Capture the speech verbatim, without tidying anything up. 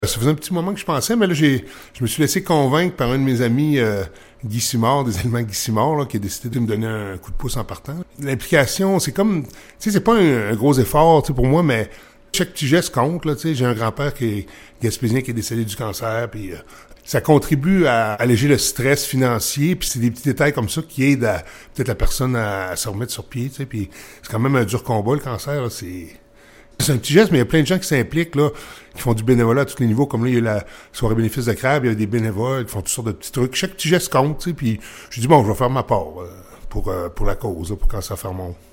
Ça faisait un petit moment que je pensais, mais là, j'ai, je me suis laissé convaincre par un de mes amis, euh, Guy Simard, des éléments Guy Simard, là, qui a décidé de me donner un coup de pouce en partant. L'implication, c'est comme, tu sais, c'est pas un, un gros effort, tu sais, pour moi, mais chaque petit geste compte, là, tu sais. J'ai un grand-père qui est gaspésien, qui est décédé du cancer, puis euh, ça contribue à alléger le stress financier, puis c'est des petits détails comme ça qui aident à, peut-être la personne à, à se remettre sur pied, tu sais, puis c'est quand même un dur combat, le cancer, là, c'est... C'est un petit geste, mais il y a plein de gens qui s'impliquent, là, qui font du bénévolat à tous les niveaux. Comme là, il y a la soirée bénéfice de Crabe, il y a des bénévoles qui font toutes sortes de petits trucs. Chaque petit geste compte, tu sais, puis je dis, bon, je vais faire ma part euh, pour, euh, pour la cause, là, pour quand ça Fermont.